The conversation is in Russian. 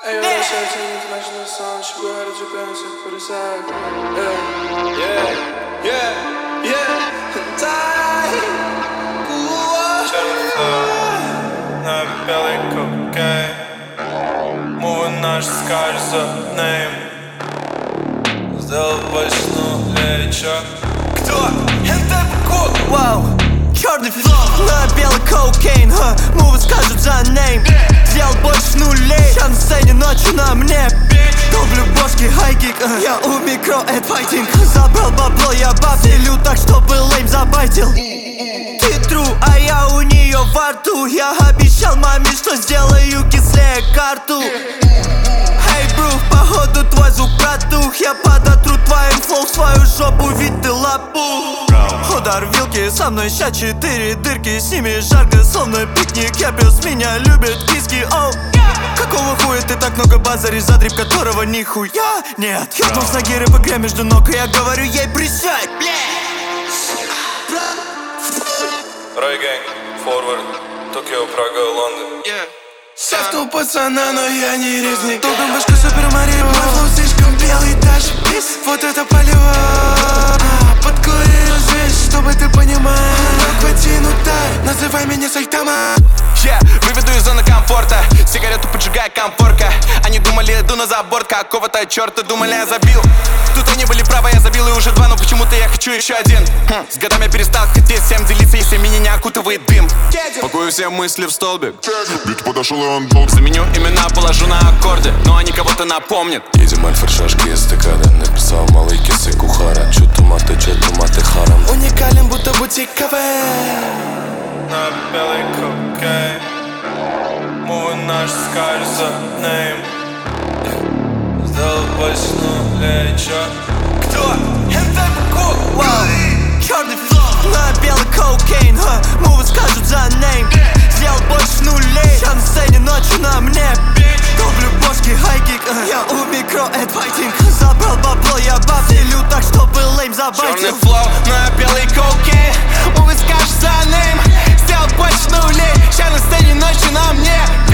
Hey, yo, that's your international song. She go ahead and jump in and put it aside. На белый кокейн. Мувы наши скажут за name. Сделал почну лечо. Кто? НТП. Вау, черный флоу на белый кокейн. Мувы скажут за name. Сделал больше нулей. Я на сцене ночью на мне. Долблю бошки, хайкик. Я у микро, это файтинг. Забрал бабло, я бафтелю так, чтобы лейм забайтил. Ты тру, а я у нее во рту. Я обещал маме, что сделаю кислее карту. Эй, бру, походу твой звук протух. Я подотру твоим флоу в свою жопу, ведь ты лапу. Удар вилки, со мной ща 4 дырки. С ними жарко, словно пикник. Я пес, меня любят киски, оу. Какого хуя ты так много базаришь, за дрип которого нихуя нет? Ёбнул с ноги рэп игре между ног, и я говорю ей присядь, Рой Гэнг, Форвард, Токио, Прага, Лондон. Сяфта у пацана, но я не резник. Долбим башку Супер Марио. Мой флоу слишком белый, даже пис. Вот это полево. Подкури, развесь, чтобы ты понимал. Хватин удар, называй меня Сайтама. Выведу из зоны комфорта, сигарету поджигая комфорка. Они думали, иду на забор, какого-то черта думали, я забил. Тут они были правы, я забил и уже 2, но почему-то я хочу еще один. С годами я перестал хотеть всем делиться, если меня не окутывает дым. Пакую все мысли в столбик. Ведь подошел и он долг. Заменю имена, положу на аккорде, но они кого-то напомнят. Едем альфа, шашки, эстакада. Написал малый кисы кухара. Чё туматы харам. Уникален, будто бутик кафе. На белый кокейн. Мувы наши скажут за name. Сделал почну лечо. Кто? НТП. вау, черный флоу на белый кокейн. Мувы скажут за name. Сделал больше нулей. Я на сцене ночью на мне. Долблю бошки, хайкик. Я у микро, это файтинг. Забрал бабло, я бафтелю так, чтобы лейм забайтил. Черный флоу на белый кокейн. Мувы скажут за name. Сделал больше нулей. Я на сцене ночью на мне.